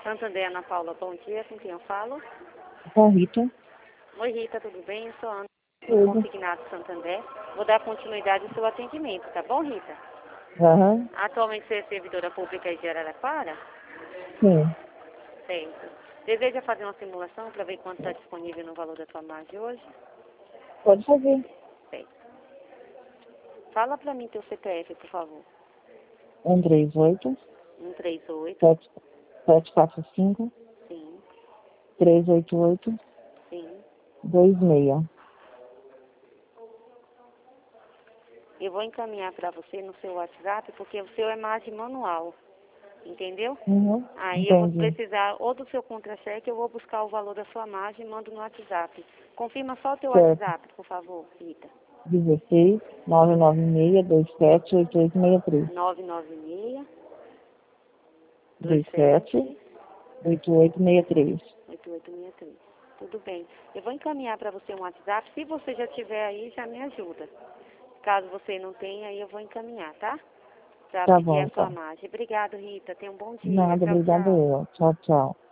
Santander, Ana Paula, bom dia. Com quem eu falo? Com a Rita. Oi, Rita, tudo bem? Eu sou a Ana, Tudo. consignado Santander. Vou dar continuidade ao seu atendimento, tá bom, Rita? Aham. Atualmente você é servidora pública de Araraquara? Sim. Certo. Deseja fazer uma simulação para ver quanto está disponível no valor da sua margem hoje? Pode fazer. Certo. Fala para mim teu CPF, por favor. 138 138, 745 sim, 388 sim. 26. Eu vou encaminhar para você no seu WhatsApp, porque o seu é margem manual, entendeu? Uhum. Aí eu vou Entendi. precisar ou do seu contra-cheque, eu vou buscar o valor da sua margem e mando no WhatsApp. Confirma só o teu Certo. WhatsApp, por favor, Rita. 16 996 27 8863. 996 27 27 8863. 8863. Tudo bem. Eu vou encaminhar para você um WhatsApp. Se você já tiver aí, já me ajuda. Caso você não tenha, aí eu vou encaminhar, tá? Para Tá pedir bom, a sua tá. margem. Obrigado, Rita. Tenha um bom dia. Nada, Tchau, obrigada tchau. eu. Tchau, tchau.